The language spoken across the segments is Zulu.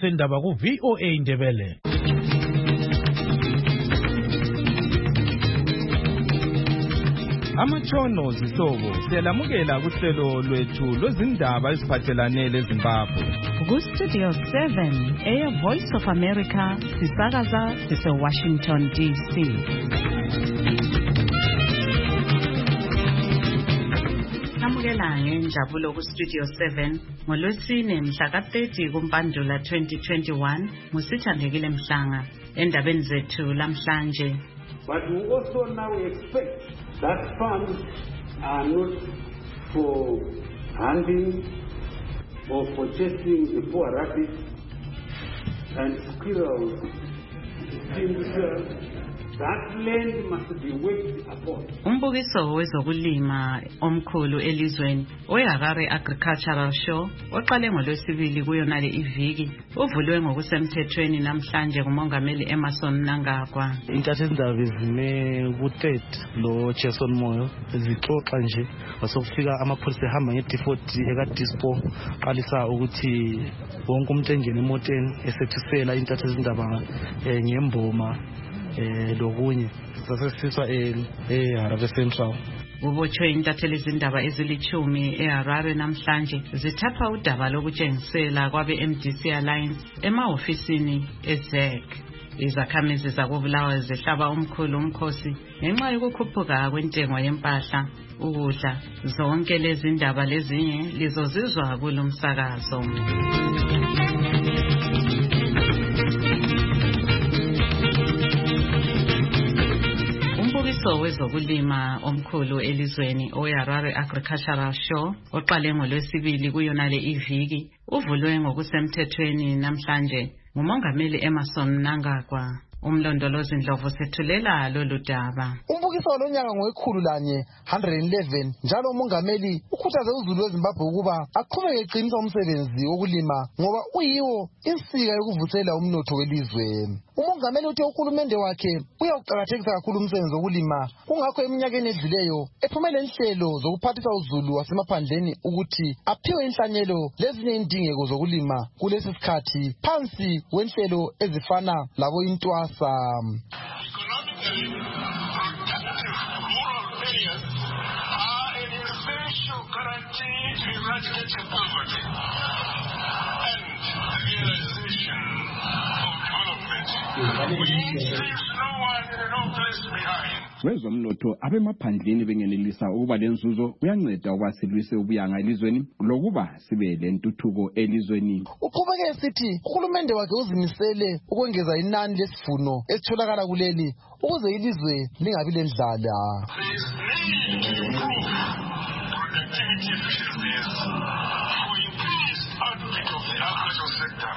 sendaba ku VOA Indebele. Amatshono zihlobo siyalamukela kuhlelo lwethu lwezindaba eziphathelane leZimbabwe. Ku Studio 7 Air Voice of America sisakaza sise Washington DC. Namukela ngenjabulo ku Studio 7 ngolwesine mhla ka-30 kuMpandula 2021 ngusithandekile Mhlanga endabeni zethu lamhlanje. But we also now expect that funds are not for hunting or for chasing the poor rabbits and squirrels. That land must be worked upon. Umbukiso wezokulima omkhulu elizweni weHarare Agricultural Show oqale ngolwesibili kuyonale iviki uvulwe ngokusemthethweni namhlanje kumongameli Emmerson Mnangagwa. Intatheli zime ku-3 lo Jason Moyo zixoxa nje wasokufika amapholisa ehamba nge-default eka-dispo qalisa ukuthi wonke umuntu engene emoteni esethisela intatheli zindaba ngemboma lokunye sasesiswa eHarare Central. Ubotshwe intatheli zindaba ezilithumi eHarare namhlanje zithapha udaba lokutshengisela kwabe MDC Alliance emahofisini eZEC. Izakhamizi zakubulawa zihlaba umkhulu umkhosi ngenxa yokukhuphuka kwentengo yempahla, ukudla. Zonke lezi ndaba lezinye lizozizwa kulomsakazo. Umbukiso wezokulima omkhulu elizweni oHarare Agricultural Show oqale ngolwesibili kuyonale iviki uvulwe ngokusemthethweni namhlanje ngumongameli Emmerson Mnangagwa. Umlondolozi Ndlovu sethulela lolu daba. Umbukiso walonyaka ngowekhulu lanye 111 njalo umongameli ukhuthaze uzulu weZimbabwe ukuba aqhubeke eqinisa umsebenzi wokulima ngoba uyiwo insika yokuvuthela umnotho welizwe. Umongameli uthe uhulumende wakhe uyawuqakathekisa kakhulu umsebenzi wokulima, kungakho eminyakeni edluleyo ephumele inhlelo zokuphathisa uzulu wasemaphandleni ukuthi aphiwe inhlanyelo lezinye indingeko zokulima kulesi sikhathi phansi wenhlelo ezifana labo intwasa. Economically productive rural areas are an essential guarantee to eradicating poverty and the realization of development. Which leaves no one in no place behind. Wezomnotho abemaphandleni bengenelisa ukuba lenzuzo kuyanceda ukuba silwise ubuyanga elizweni lokuba sibe lentuthuko elizweni. Uqhubeke esithi uhulumende wakhe uzimisele ukwengeza inani lesivuno esitholakala kuleli ukuze ilizwe lingabi lendlala. Productivity efficiencies for increased output of the agricultural sector.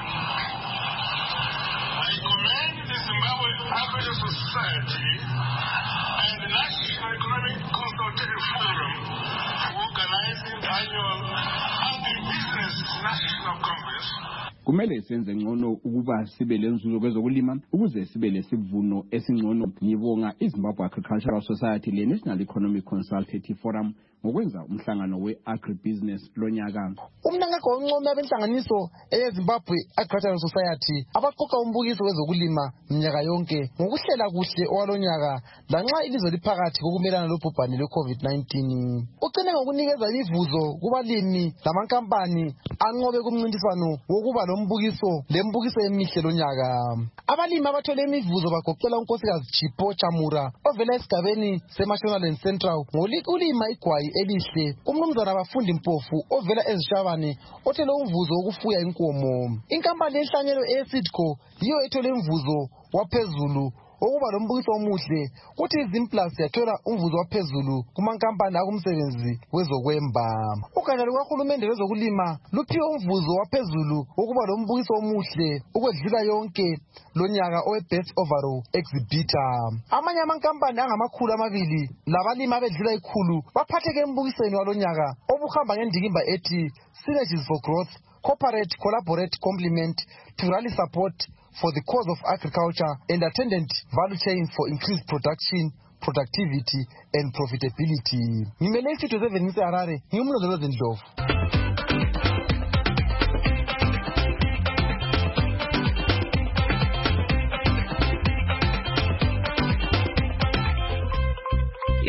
I commend the Zimbabwe Agricultural Society and the National Economic Consultative Forum for organizing the annual Agribusiness National Congress. Kumele senze ngcono ukuba sibe lenzuzo kwezokulima ukuze sibe lesivuno esingcono. Ngibonga iZimbabwe Agricultural Society le National Economic Consultative Forum ngokwenza umhlangano we-agribusiness lonyaka. Umnangagwa uncome abenhlanganiso eyeZimbabwe Agricultural Society abaqoqa umbukiso wezokulima minyaka yonke ngokuhlela kuhle owalonyaka lanxa ilizwe liphakathi kokumelana lobhubhane lwe-COVID-19. Ucine ngokunikeza imivuzo kubalimi lamankampani anqobe kumncintiswano wokuba lombukiso lembukiso emihle lonyaka. Abalimi abathole imivuzo bagoqela unkosikazi Chipho Chamura ovela esigabeni seMashonaland Central ngokulima igwayi elihle, umnumzana Bafundi Mpofu ovela eZishabane othele umvuzo wokufuya inkomo. Inkampani yenhlanyelo eSidco yiyo ethole umvuzo waphezulu okuba lombukiso omuhle, kuthi iZimplus yathola umvuzo waphezulu kumankampani akumsebenzi wezokwemba. Ugatsha lukahulumende wezokulima luphiwe umvuzo waphezulu okuba lombukiso omuhle ukwedlula yonke lonyaka owe-Best Overall Exhibitor. Amanye amankampani angama200 labalimi abedlula 100 baphatheke embukisweni walonyaka obuhamba ngendikimba ethi Synergies for Growth, Cooperate, Collaborate, Complement to rally support for the cause of agriculture and attendant value chain for increased production, productivity and profitability. Ngimele iStudio 7 ngiseHarare, ngimlondolozi Ndlovu.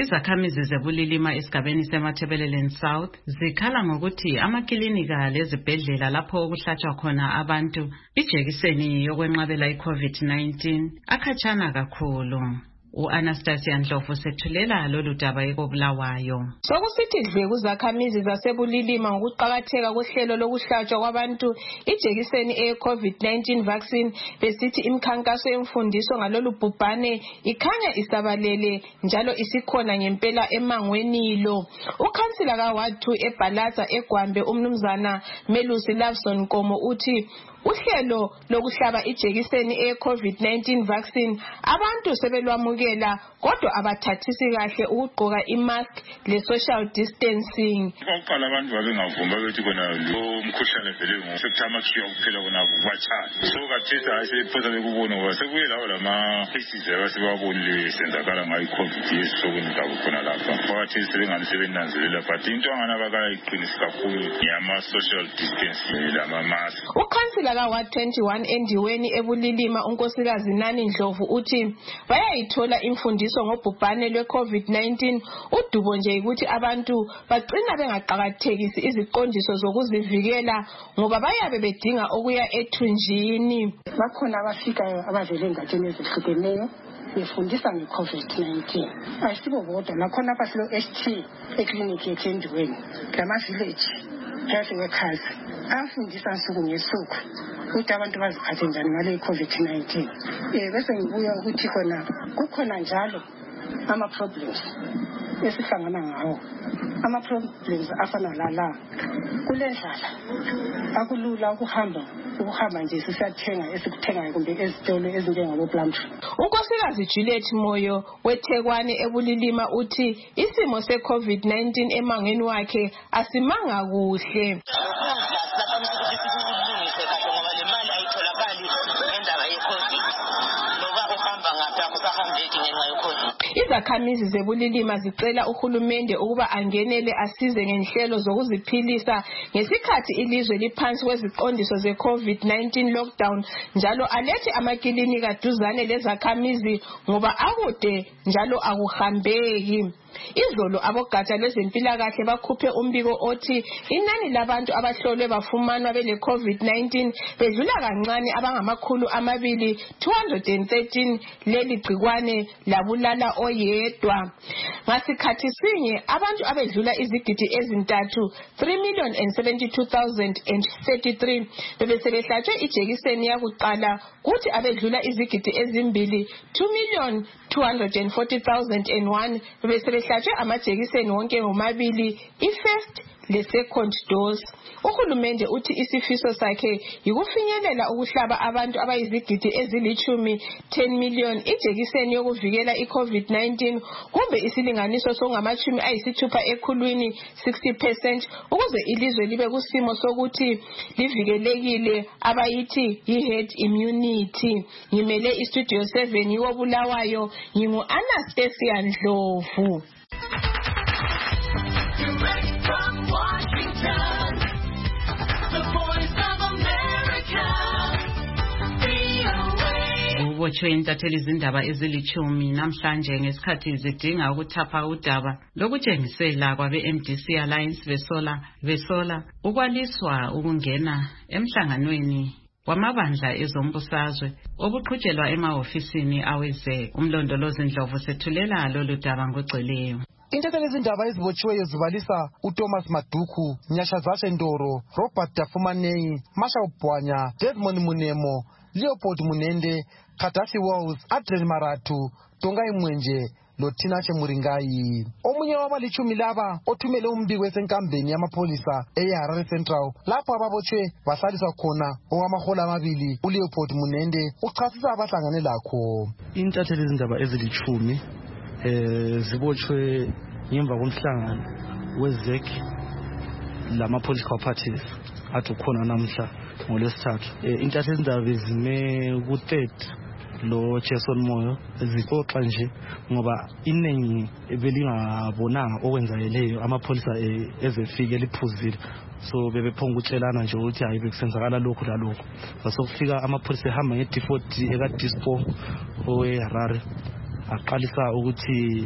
Izakhamizi zebulilima esigabeni seMathebeleleni South zikhala ngokuthi amakilinika lezibhedlela lapho okuhlatshwa khona abantu ijekiseni yokwenqabela iCovid-19 akhatshana kakhulu. U-Anastasia Ndlovu sethulela lolu daba ekobulawayo. Sokusithi dle kuzakhamizi zasebulilima ngokuqakatheka kohlelo lokuhlatshwa kwabantu ijekiseni eCovid-19 vaccine besithi imikhankaso yemfundiso ngalolu bhubhane ikhanya isabalele njalo isikhona ngempela emangweni lo. Ukhansila kaWard 2 eBhalaza eGwambe umnumzana Melusi Loveson Nkomo uthi uhlelo lokuhlaba ijekiseni eCovid-19 vaccine abantu sebelwamukela kodwa abathathisi kahle ukugqoka imask le-social distancing. Oqala abantu babengavuma bethi kona lo mkhuhlane vele ngoSeptember kuphela kona kubachana. So kathisa ayisephosa bekubona ngoba sekuye lawo lama cases abasebabonile senzakala ngayo iCovid yesokuni labo khona lapha. Phakathi sebengani sebenanzelela but into angana bakayiqinisa kakhulu yama-social distancing lama-mask. Ukhansila kaWard 21 endiweni ebulilima unkosikazi Nani Ndlovu uthi bayayithola imfundiso ngobhubhane lwe-COVID-19 udubo nje ukuthi abantu bagcina bengaqakathekisi iziqondiso zokuzivikela ngoba bayabe bedinga okuya ethunjini. Bakhona abafikayo abavele engatsheni ezihlukeneyo befundisa nge-COVID-19 ayisibo bodwa nakhona abasilo ST ekliniki ethendiweni lama-village health workers afundisa nsuku ngesuku ukuthi abantu baziphathe njani ngale COVID-19. Bese ngibuya ukuthi kukhona njalo ama-problems esihlangana ngawo. Ama-problems afana lala kulendlala akulula ukuhamba nje sisathenga esikuthengayo kumbe ezitolo ezinjengabo Plumtree. Unkosikazi Juliet Moyo weThekwani ebulilima uthi isimo se-COVID-19 emangweni wakhe asimanga kuhle. Izakhamizi zebulilima zicela uhulumende ukuba angenele asize ngenhlelo zokuziphilisa ngesikhathi ilizwe liphansi kweziqondiso ze-COVID-19 lockdown njalo alethe amakilinika duzane lezakhamizi ngoba akude njalo akuhambeki. Izolo abogatsha lwezempilakahle bakhuphe umbiko othi inani labantu abahlolwe bafumanwa bele-COVID-19 bedlula kancane abangama213 leli gcikwane labulala oyedwa. Ngasikhathi sinye abantu abedlula izigidi ezintathu 3,072,033 bebesebehlatshwe ijekiseni yakuqala kuthi abedlula izigidi ezimbili 2,240,001 bebesebehlatshwe amajekiseni wonke womabili i-first le-second dose. Uhulumende uthi isifiso sakhe yikufinyelela ukuhlaba abantu abayizigidi ezili10 million ijekiseni yokuvikela iCovid-19 kumbe isilinganiso songama-60 ekhulwini 60% ukuze ilizwe libe kusimo sokuthi livikelekile abayithi yi-herd immunity. Ngimele istudio 7 yobulawayo ngingu-Anastasia Ndlovu. Ubotshwe intatheli izindaba ezili10 namhlanje ngesikhathi zidinga ukuthapha udaba lokutshengisela kwabe-MDC Alliance besola ukwaliswa ukungena emhlanganweni wamabandla ezombusazwe obuqhutshelwa emahofisini aweze. Umlondolozi Ndlovu sethulela lolu daba ngogcweleyo. Intatheli izindaba ezibotshiweyo zibalisa uThomas Maduku, Nyashazashe Ndoro, Robert Dafumanei, Masha Ubwanya, Desmond Munemo, Leopold Munende, Kadafi Walls, Adrian Maratu, Tongai Mwenje, loThinashe Muringai. Omunye wabali10 laba othumele umbiko esenkambeni yamapholisa eHarare Central lapho ababotshwe bahlaliswa khona ongamahola amabili uLeopold Munende uchasisa abahlangane lakho. Intatheli izindaba ezili10 zibotshwe ngemva komhlangano weZEC lama-political parties athi ukhona namhla ngoLwesithathu. Intatheli izindaba zime ku-3 lo Jason Moyo zixoxa nje ngoba iningi belingabonanga okwenzakeleyo amapholisa ezefike liphuzile so bebephonga utshelana nje ukuthi hayi bekusenzakala lokhu lalokho basokufika amapholisa ehamba nge-D40 eka-Dispo oweHarare aqalisa ukuthi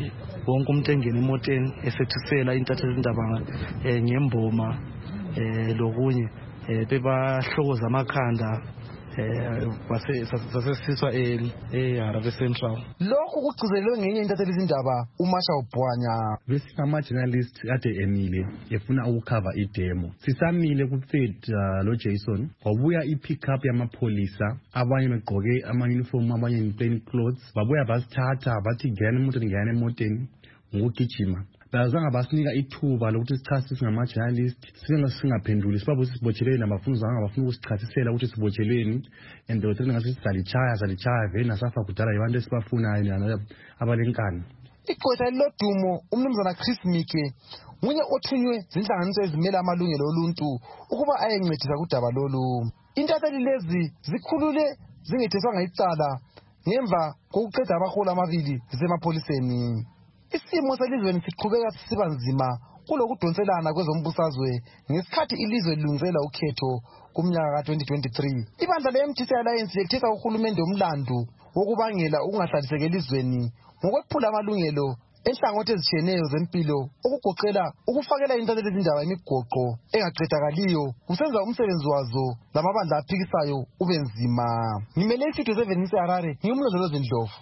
wonke umuntu engena emoteni esethisela intathezindaba ngemboma lokunye bebahlokoza amakhanda basesiswa eHarare Central. Lokhu kugcizelwe ngenye intathezindaba uMasha Ubhwanya. Besingama-journalist ade emile efuna ukukhava idemo. Sisamile ku-third lo Jason kwabuya i-pick-up yamapholisa, abanye begqoke ama-uniform, abanye in-plain clothes. Babuya basithatha bathi ngena emoteni ngokugijima. Bazange basinika ithuba lokuthi sichasise singama-journalist, singaphenduli sibabu sisibotsheleni nabafuni ukusichasisela ukuthi sibotsheleni, and thina ngase salichaya vele nasafa kudala yabantu esibafunayo abalenkani. Igqwetha lodumo umnumzana Chris Mike munye othunywe zinhlanganiso ezimela amalungelo oluntu ukuba ayencedisa kudaba lolu. Intatheli lezi zikhulule zingetheswanga icala ngemva kokuqeda abahola amabili zisemapholiseni. Isimo selizweni siqhubeka siba nzima kulokudonselana kwezombusazwe ngesikhathi ilizwe lilungiselela ukhetho kumnyaka ka-2023. Ibandla le-MTC Alliance lethesa uhulumende umlandu wokubangela ukungahlaliseki elizweni ngokwephula amalungelo enhlangothi ezitshiyeneyo zempilo okugoqela ukufakela intathezindaba imigoqo engaqedakaliyo kusenza umsebenzi wazo lamabandla aphikisayo ube nzima. Ngimele iStudio 7 eHarare, ngimlondolozi Ndlovu.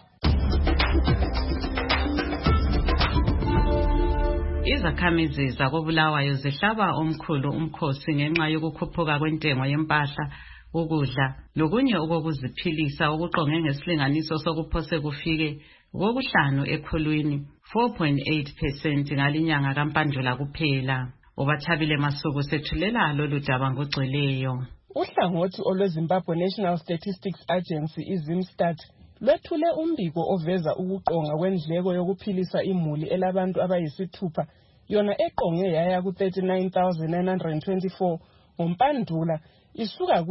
Izakhamizi zakoBulawayo zihlaba omkhulu umkhosi ngenxa yokukhuphuka kwentengo yempahla, ukudla lokunye okokuziphilisa okuqonge ngesilinganiso sokuphose kufike kokuhlanu ekhulwini 4.8% ngalinyanga kaMpandula kuphela. Ubathabile Masuku sethulela lolu daba ngogcweleyo. Uhlangothi olweZimbabwe National Statistics Agency iZimStat lwethule umbiko oveza ukuqonga kwendleko yokuphilisa imuli elabantu abayisithupha yona eqonge yaya ku$39,924 ngoMpandula isuka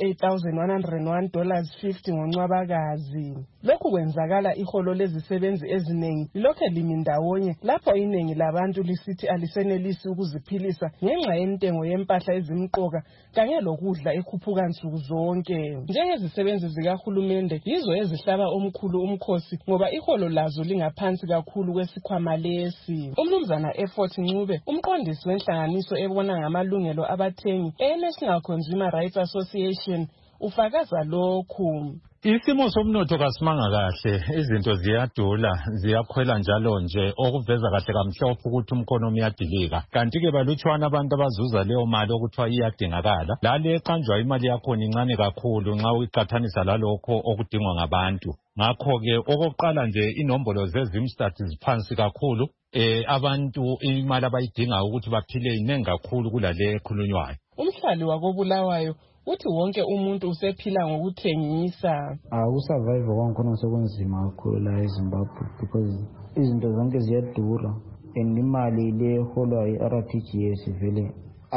ku$38,101.50 ngoNcwabakazi. Lokhu kwenzakala iholo lezisebenzi eziningi lokho limi ndawonye lapho iningi labantu lisithi alisenelisi ukuziphilisa ngenxa yentengo yempahla ezimqoka kanye lokudla ekhuphuka nsuku zonke. Njengezisebenzi zikahulumende yizo ezihlaba omkhulu umkhosi ngoba iholo lazo lingaphansi kakhulu kwesikhwama lesi. Umnumzana Effort Ncube, umqondisi wenhlanganiso ebona ngamalungelo abathengi eNational Consumer Rights Association, ufakaza lokhu. Isimo somnotho kasimanga kahle, izinto ziyadula, ziyakhwela njalo nje, okuveza kahle kamhlophe ukuthi umkhonomi uyadilika. Kanti ke balutshwana abantu abazuza leyo mali okuthiwa iyadingakala. Lale eqanjwa imali yakhona incane kakhulu nxa uyiqathanisa lalokho okudingwa ngabantu. Ngakho ke okokuqala nje inombolo zeZimStat ziphansi kakhulu. Abantu imali abayidinga ukuthi baphile inengi kakhulu kulale ekhulunywayo. Umhlali wakoBulawayo uthi wonke umuntu usephila ngokuthengisa. Ukusurvive kwankhona sekunzima kakhulu la eZimbabwe because izinto zonke ziyadura and imali le eholwa i-RTGS vele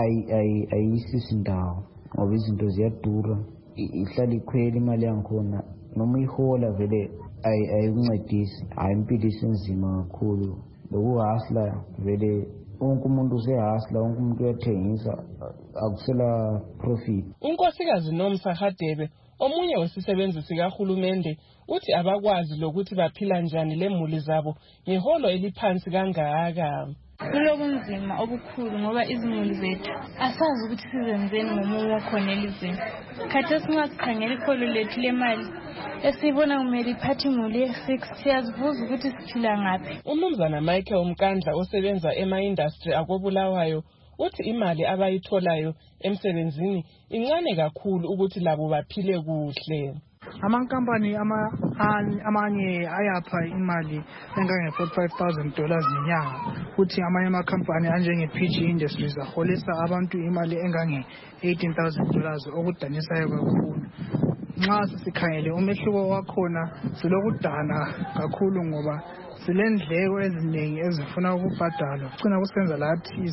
ayisisi ndawo ngoba izinto ziyadura, ihlala ikhwela imali yankhona noma ihola vele ayikuncedisi. Impilo isinzima kakhulu lokuhasla vele wonke umuntu usehasla, wonke umuntu uyathengisa, akusela profit. Unkosikazi Nomsa Hadebe, omunye wesisebenzi sikahulumende, uthi abakwazi lokuthi baphila njani lemuli zabo ngeholo eliphansi kangaka. Kulokunzima obukhulu ngoba izimuli zethu asazi ukuthi sizenzeni ngomumo wakhona elizweni. Khathesi nxa sikhangela iholo lethu lemali esibona kumele iphathe imuli ye-6 siyazibuza ukuthi siphila ngaphi. Umnumzana Michael Umkandla osebenza ema-industry akoBulawayo uthi imali abayitholayo emsebenzini incane kakhulu ukuthi labo baphile kuhle. Amankampani amanye ayapha imali engange$45,000 ngenyanga, futhi amanye amakampani anjenge-PG Industries aholisa abantu imali engange$18,000 okudanisayo kakhulu. Nxa sikhangele umehluko wakhona silokudana kakhulu ngoba silendleko eziningi ezifuna ukubhadalwa. Kucina kusenza lathi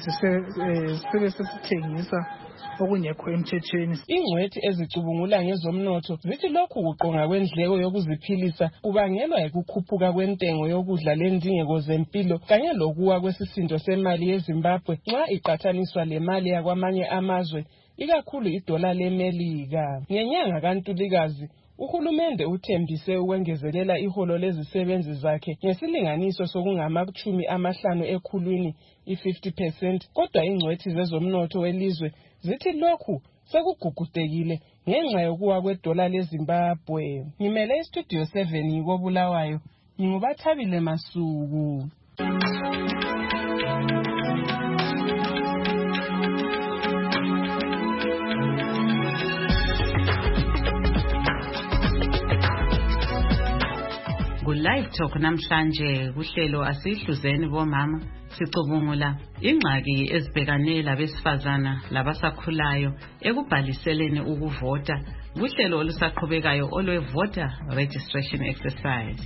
sibe sesithengisa okungekho emthethweni. Ingcwethi ezicubungula ngezomnotho zithi lokhu kuqonga kwendleko yokuziphilisa kubangelwa yikukhuphuka kwentengo yokudla lendingeko zempilo kanye lokuwa kwesisindo semali yeZimbabwe nxa iqathaniswa lemali yakwamanye amazwe, ikakhulu idola leMelika. Ngenyanga kaNtulikazi Uhulumende uthembise ukwengezelela iholo lezisebenzi zakhe ngesilinganiso sokungama-50 ekhulwini i-50%, kodwa ingcwethi zezomnotho welizwe zithi lokhu sekugugudekile ngenxa yokuwa kwedola leZimbabwe. Ngimele iStudio 7 ngikobulawayo, nginguBathabile Masuku. Live Talk namhlanje kuhlelo asihluzeni bomama sicubungula ingxaki ezibhekane labesifazana labasakhulayo ekubhaliseleni ukuvota kuhlelo olusaqhubekayo olwe-voter registration exercise.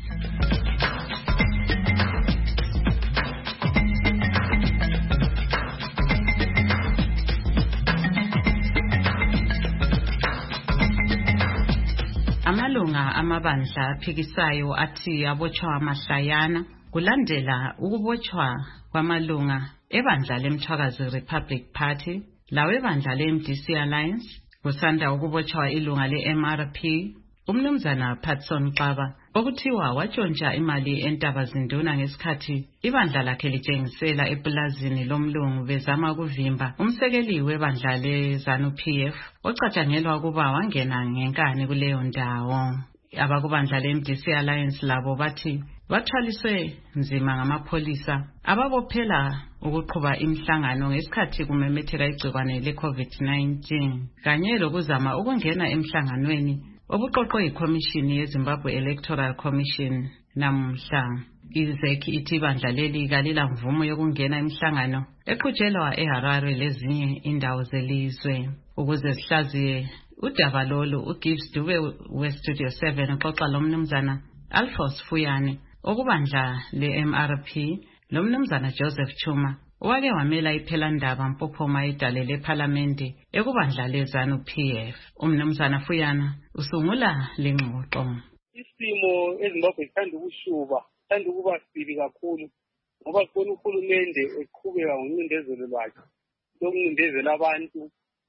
Amalunga amabandla aphikisayo athi abotshwa amahlayana kulandela ukubotshwa kwamalunga ebandla leMthwakazi Republic Party lawebandla leMDC Alliance kusanda ukubotshwa ilunga le-MRP umnumzana Patson Xaba okuthiwa watshontsha imali eNtabazinduna ngesikhathi ibandla lakhe litshengisela epulazini lomlungu bezama ukuvimba umsekeli webandla leZANU-PF ocatshangelwa ukuba wangena ngenkani kuleyo ndawo. Abakubandla leMDC Alliance labo bathi bathwaliswe nzima ngamapholisa ababophela ukuqhuba imihlangano ngesikhathi kumemetheka igcikwane le-COVID-19 kanye lokuzama ukungena emhlanganweni obuqoqwe yiKhomishini yeZimbabwe Electoral Commission namhla. IZEC ithi ibandla leli kalila mvumo yokungena imihlangano eqhutshelwa eHarare lezinye indawo zelizwe. Ukuze sihlaziye udaba lolu uGibbs Dube weStudio 7 uxoxa lomnumzana Alphonse Fuyane okubandla le-MRP lomnumzana Joseph Chuma owake wamela iphelandaba mpophoma idale lephalamende ekubandla leZANU-PF. Umnumzana Fuyana usungula lengxoxo. Isimo eZimbabwe sithanda ukushuba, sithanda ukuba sibi kakhulu ngoba sibona uhulumende eqhubeka ngoncindezelo lwakhe lokuncindezela abantu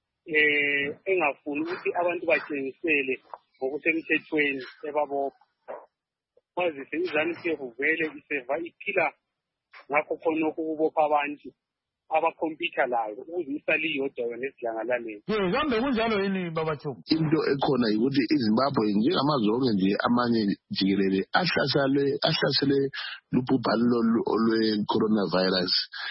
engafuni ukuthi abantu batshengisele ngokusemthethweni ebabopha. Kwazise iZANU-PF vele iseva iphila ngakho khona ukubopha abantu abakhompyutha layo ukuze isali yodwa yona esidlangalaleni. Kambe kunjalo yini babathu? Into ekhona ukuthi iZimbabwe njengamazwe onke nje amanye jikelele ahlasele lubhubhane olwe-coronavirus.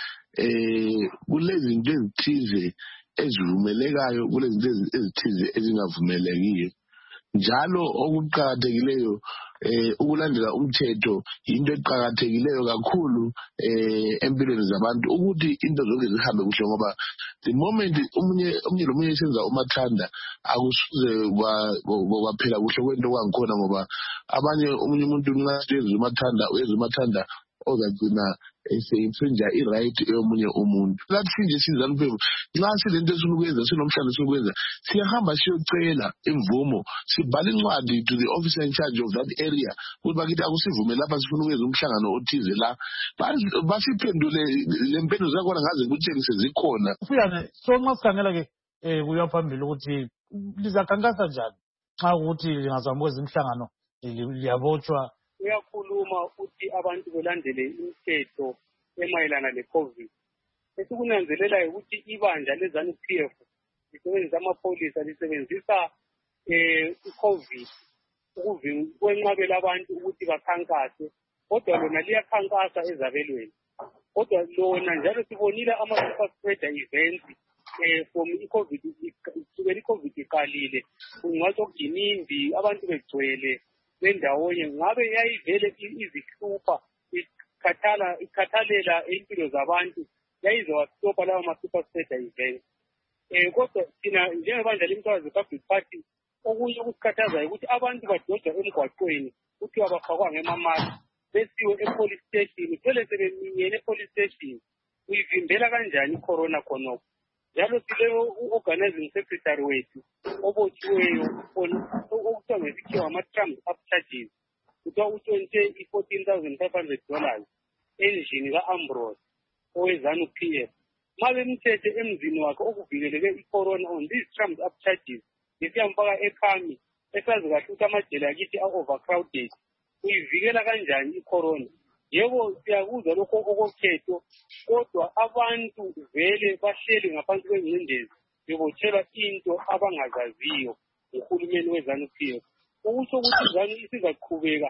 Kulezi zinto ezithize ezivumelekayo, kulezi zinto ezithize ezingavumelekiyo. Njalo okuqhakathekileyo ukulandela umthetho into eqhakathekileyo kakhulu empilweni zabantu ukuthi into zonke zihambe kuhle ngoba the moment omunye lomunye esenza umathanda akusuze kwaphela kuhle kwento kwangikhona ngoba abanye omunye umuntu nxa uyenza umathanda ozagcina esenja i-right eyomunye umuntu. Lathi nje siZANU-PF nxa silento esinukwenza sinomhlangano esinukwenza siyahamba siyocela imvumo sibhala incwadi to the officer in charge of that area ukuthi bakithi akusivume lapha sifuna ukwenza umhlangano othize la basiphendule lempendulo zakhona ngaze kutshengise zikhona. Fuyane so nxa sikhangela-ke kuya phambili ukuthi lizakhankasa njani xa ukuthi lingazama ukwenza imihlangano liyabotshwa. Uyakhuluma ukuthi abantu belandele imithetho emayelana le-COVID. Esikunanzelelayo ukuthi ibandla leZANU-PF lisebenzisa amapholisa lisebenzisa i-COVID ukwenqabela abantu ukuthi bakhankase, kodwa lona liyakhankasa ezabelweni. Kodwa lona njalo sibonile ama-super spreader events from i-COVID iqalile kungcwatshwa okuginimbi abantu begcwele bendawonye ngabe yayivele izihlupha ikhathalela impilo zabantu yayizowastopha lawo ma-super spreader events. Kodwa thina njengebandla leMthwakazi Republic Party okunye okusikhathazayo ukuthi abantu badojwa emgwaqweni kuthiwa bafakwanga emamaki besiwe e-police station phele sebeminyene e-police station. Uyivimbela kanjani i-corona khonokho? Njalo sile u-organizing secretary wethu obotshiweyo okuthiwa ngesikhiwa ama-Trump up charges kuthiwa utshontshe $14,500 endlini ka-Ambrose oweZANU-PF. Ma bemthethe emzini wakhe okuvikeleke i-corona on these Trump up charges besiyamfaka ekhami esazi kahle ukuthi amajele akithi a-overcrowded uyivikela kanjani i-corona. Yebo siyakuzwa lokho okokhetho kodwa abantu vele bahleli ngaphansi kwengcindezi bebotshelwa into abangazaziyo nguhulumeni weZANU-PF. Ukusho ukuthi ZANU isizaqhubeka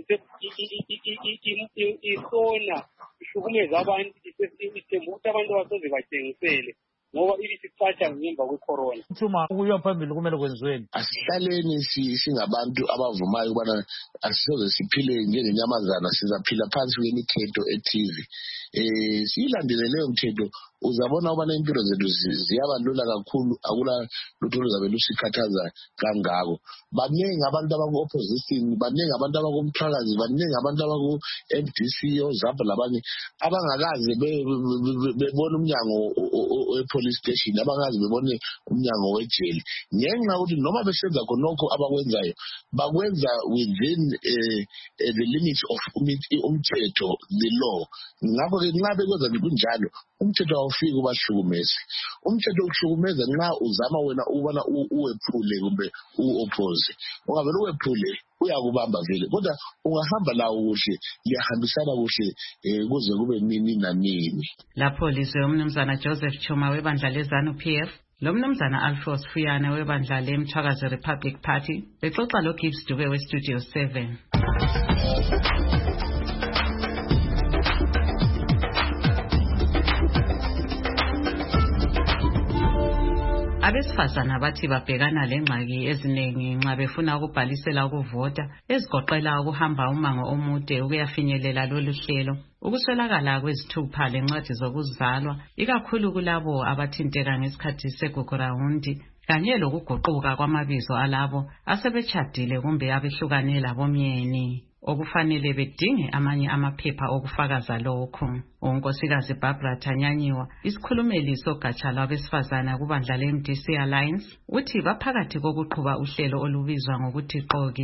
isona ihlukumeza abantu ithemba ukuthi abantu basoze batshengisele ngoba ibisicatsha ngemva kwe-corona. Uthuma ukuya phambili kumele kwenziweni. Asihlaleni singabantu abavumayo ukubana asisoze siphile njengenyamazana, sizaphila phansi kwemithetho ethize. Siyilandele leyo mthetho uzabona ukubana impilo zethu ziyaba lula kakhulu, akula lutho luzabe lusikhathaza kangako. Baningi abantu abaku-opposition, baningi abantu abakumthwakazi, baningi abantu abaku-MDC, oZAP labanye abangakaze bebona umnyango we-police station, abangakaze bebone umnyango wejele. Ngenxa ukuthi noma besenza khonokho abakwenzayo bakwenza within the limits of umthetho, the law. Ngakho-ke nxa bekwenza kunjalo umthetho awufiki ubahlukumeze. Umthetho ukuhlukumeza nxa uzama wena ukubana uwephule kumbe u-oppose. Ungavele uwephule uyakubamba vele, kodwa ungahamba lawo kuhle, liyahambisana kuhle kuze kube nini nanini. Lapho lizwe umnumzana Joseph Chuma webandla leZANU-PF lo mnumzana Alphonse Fuyane webandla leMthwakazi Republic Party bexoxa lo Gibbs Dube weStudio 7. Abesifazana bathi babhekana lengxaki eziningi nxa befuna ukubhalisela ukuvota ezigoqela ukuhamba umango omude ukuyafinyelela lolu hlelo, ukuswelakala kwezithupha lencwadi zokuzalwa ikakhulu kulabo abathinteka ngesikhathi segugurawundi kanye lokuguquka kwamabizo alabo asebetshadile kumbe abehlukane labomyeni okufanele bedinge amanye amaphepha okufakaza lokho. Unkosikazi Barbara Thanyanyiwa, isikhulumeli sogatsha lwabesifazana kubandla le-MDC Alliance, uthi baphakathi kokuqhuba uhlelo olubizwa ngokuthi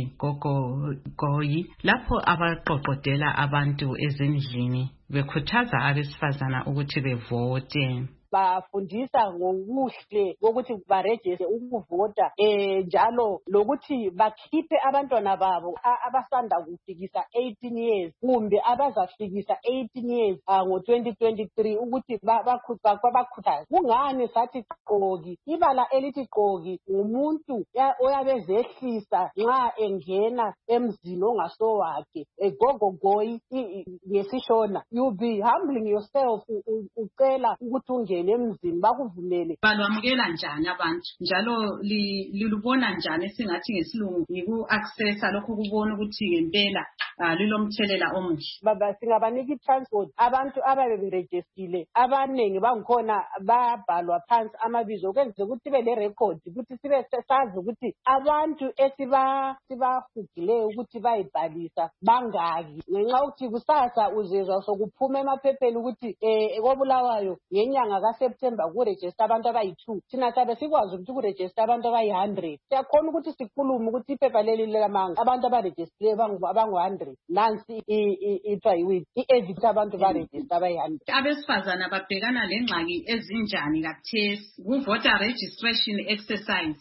Goyi lapho abaqoqodela abantu ezindlini bekhuthaza abesifazana ukuthi bevote. Bafundisa ngokuhle ukuthi barejiste ukuvota njalo lokuthi bakhiphe abantwana babo abasanda kufikisa 18 years kumbe abazafikisa 18 years ngo-2023 ukuthi bakhuthaze. Kungani sathi Gqoki? Ibala elithi Gqoki ngumuntu oyabezehlisa nxa engena emzini ongasowakhe. Goyi ngesishona, you be humbling yourself, ucela ukuthi ungene emzini bakuvumele. Balwamukela njani abantu njalo lilubona njani singathi ngesilungu yiku-accessa lokho kubona ukuthi ngempela lilomthelela omuhle? Baba singabanika i-transport abantu ababeberejistile abaningi bangikhona babhalwa phansi amabizo ukwenzela ukuthi sibe le-record ukuthi sibe sazi ukuthi abantu esibahugileyo ukuthi bayibhalisa bangaki, ngenxa yokuthi kusasa uzezwa sokuphuma emaphepheni ukuthi koBulawayo ngenyanga kaSeptember kurejista abantu abayi-2 thina sabe sikwazi ukuthi kurejista abantu abayi-100. Siyakhona ukuthi sikhulume ukuthi iphepha leli likamanga abantu abarejistileyo abangu-100 nansi ithiwa yiwini i-evit abantu barejista abayi-100. Abesifazana babhekana lengxaki ezinjani kathesi ku-voter registration exercise?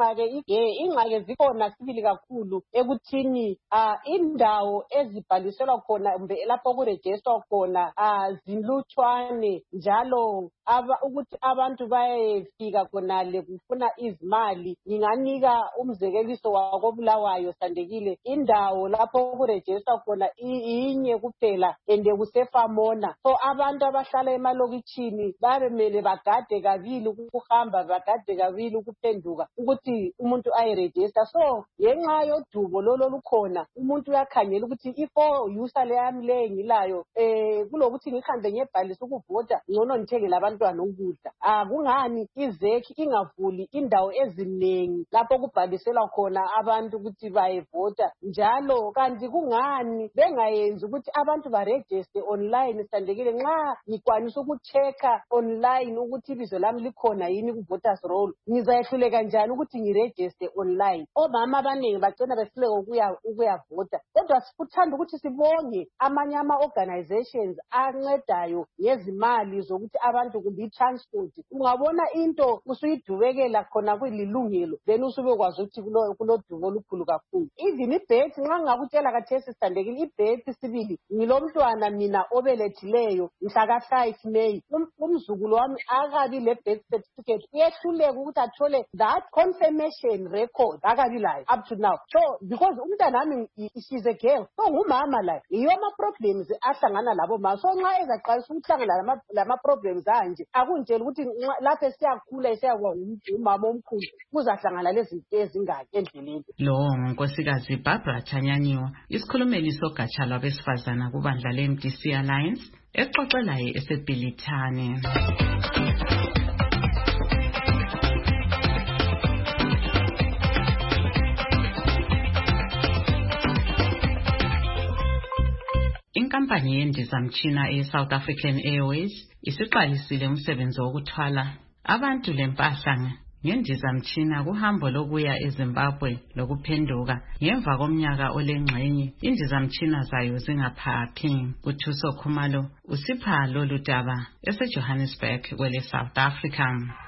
Ingxaki zikhona sibili kakhulu ekuthini indawo ezibhaliselwa khona lapho kurejistwa khona zinlutshwane njalo ukuthi abantu bayefika khonale kufuna izimali. Nginganika umzekeliso wakoBulawayo Sandekile, indawo lapho kurejistwa khona inye kuphela ende kuseFamona. So abantu abahlala emalokitshini babemele bagade kabili ukuhamba, bagade kabili ukuphenduka ukuthi umuntu ayirejista. So ngenxa yodubo lolo lukhona umuntu uyakhangela ukuthi ifo yusa leyami le ngilayo kulokuthi ngihambe ngebhalisa ukuvota ngcono ngithengele abantwana ukudla. Kungani izekhi ingavuli indawo eziningi lapho kubhaliselwa khona abantu ukuthi bayevota njalo? Kanti kungani bengayenzi ukuthi abantu barejiste online? Sandekile, nxa ngikwanisa ukuchecker online ukuthi ibizo lami likhona yini ku-voters roll, ngizayehluleka njani ukuthi ngirejiste online? Omama abaningi bagcina behluleka ukuyavota. Kodwa sikuthanda ukuthi sibonge amanye ama-organizations ancedayo ngezimali zokuthi abantu kumbe i-transport. Ungabona into usuyidubekela khona kulilungelo then usube kwazi ukuthi kulodubo olukhulu kakhulu. Even ibhesi nxa ngakutshela kathesi sithandekile ibhesi sibili ngilomntwana mina obelethileyo mhla ka-5 May umzukulu wami akabi le birth certificate uyehluleka ukuthi athole that confirmation record akabi layo up to now. So because umntana wami she's a girl so ngumama la yiyo ama-problems ahlangana labo ma so nxa ezaqalisa ukuhlangana lama-problems anje akuntshela ukuthi lapho esiyakhula esiyakwa umama omkhulu kuzahlangana lezinto ezingaki endleleni. Lo ngunkosikazi Barbara Chanyanyiwa isikhulumeli sogatsha lwabesifazana kubandla le-MDC Alliance exoxelayo eseBhilithane. Inkampani yendizamtshina e-South African Airways isiqalisile umsebenzi wokuthwala abantu lempahla ngendizamtshina kuhambo lokuya eZimbabwe lokuphenduka ngemva komnyaka olengxenye indizamtshina zayo zingaphaphi. uThuso Khumalo usipha lolu daba eseJohannesburg kwele South Africa.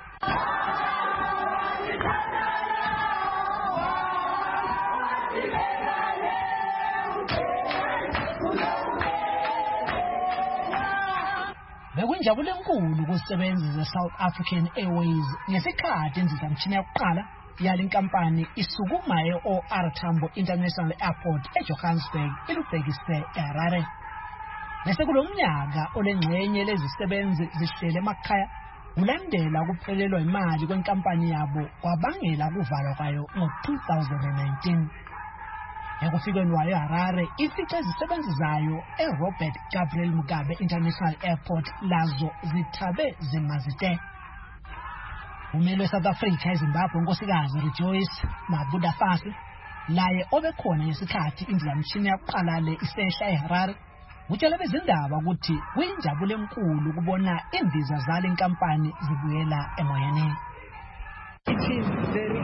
Bekunjabule enkulu kusebenzi ze-South African Airways ngesikhathi indizamtshina yokuqala yale nkampani isukuma e-OR Tambo International Airport eJohannesburg ilubhekise eHarare. Bese kulomnyaka olengxenye lezisebenzi zihlele emakhaya kulandela ukuphelelwa imali kwenkampani yabo kwabangela kuvalwa kwayo ngo-2019. Ekufikeni wayo eHarare ifice izisebenzi zayo eRobert Gabriel Mugabe International Airport lazo zithabe zimazite. Umelo weSouth Africa eZimbabwe unkosikazi Rejoice Mabuda Fasi laye obekhona ngesikhathi indizamtshina yokuqala le isehla eHarare utshela bezindaba ukuthi kuyinjabulo enkulu ukubona indiza zale nkampani zibuyela emoyeni. It is very,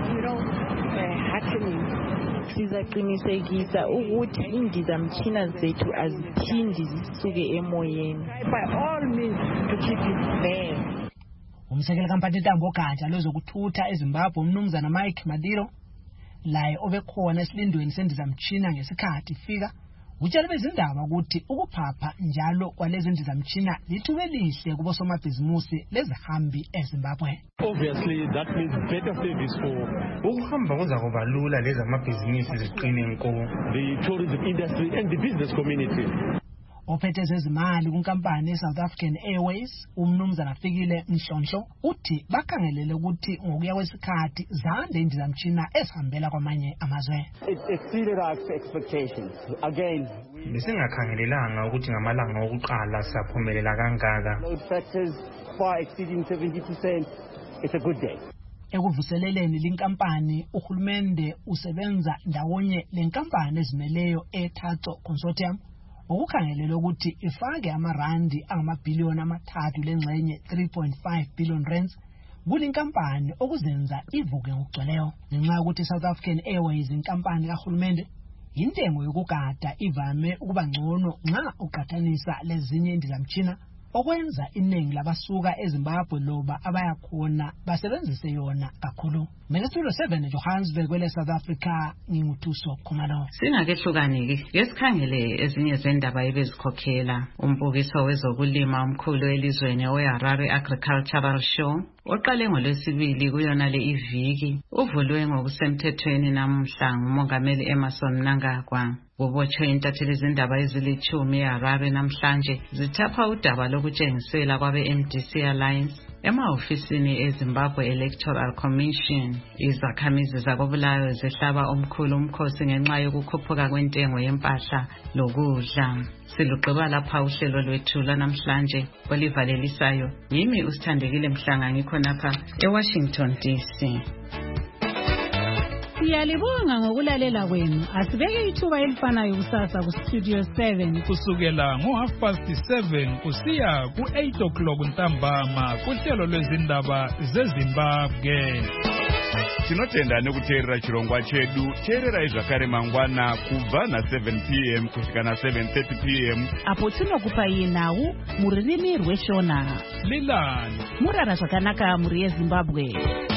heartening. Sizaqinisekisa ukuthi indizamtshina zethu aziphindi zisuke emoyeni. By all means to keep it there. Umsekela kampani intambo ogatsha lwezokuthutha eZimbabwe umnumzana Mike Madiro laye obekhona esilindweni sendizamtshina ngesikhathi ifika utshela bezindaba ukuthi ukuphapha njalo kwalezi ndizamtshina lithuba elihle kubosomabhizimusi lezihambi eZimbabwe. Obviously that means better service for ukuhamba kuza kuba lula lezi amabhizinisi ziqine nko the tourism industry and the business community. Ophethe zezimali kunkampani yeSouth African Airways umnumzana Fikile Mhlonhlo uthi bakhangelele ukuthi ngokuya kwesikhathi zande indizamtshina ezihambela kwamanye amazwe. It exceeded our expectations. Again, besingakhangelelanga ukuthi ngamalanga okuqala saphumelela kangaka. Load factors far exceeding 70%. It's a good day. Ekuvuseleleni linkampani uhulumende usebenza ndawonye lenkampani ezimeleyo eThatso Consortium ukukhangelela ukuthi ifake amarandi angamabhiliyoni amathathu lengxenye 3.5 billion rands kulinkampani okuzenza ivuke ngokugcweleyo. Ngenxa yokuthi South African Airways inkampani kahulumende intengo yokugada ivame ukuba ngcono nxa uqhathanisa lezinye indizamtshina okwenza iningi labasuka eZimbabwe loba abayakhona basebenzise yona kakhulu. Menestudio 7 Johannesburg kwele South Africa nginguthuso Khumalo. Singakehlukani ke sikhangele ezinye zendaba ebezikhokhela umbukiso wezokulima omkhulu elizweni weHarare Agricultural Show oqale ngoLwesibili kuyona le iviki uvulwe ngokusemthethweni namhla nguMongameli Emmerson Mnangagwa. Kubotshwe intatheli zindaba ezilithumi eHarare namhlanje zithapha udaba lokutshengisela kwabe-MDC Alliance emahofisini eZimbabwe Electoral Commission. Izakhamizi zakoBulawayo zihlaba omkhulu umkhosi ngenxa yokukhuphuka kwentengo yempahla lokudla. Silugqiba lapha uhlelo lwethu lanamhlanje olivalelisayo. Yimi uSithandekile Mhlanga ngikhonapha eWashington DC. Siyalibonga ngokulalela kwenu. Asibeke ithuba elifanayo kusasa ku Studio 7 kusukela ngo7:30 kusiya ku8 o'clock ntambama kuhlelo lwezindaba zeZimbabwe. tinotenda nekuteerera chirongwa chedu. Teererai zvakare mangwana kubva na7 p.m. kusvika na7:30 p.m. apo tinokupai nhau mururimi rweshona. Lilani murara zvakanaka muri yeZimbabwe.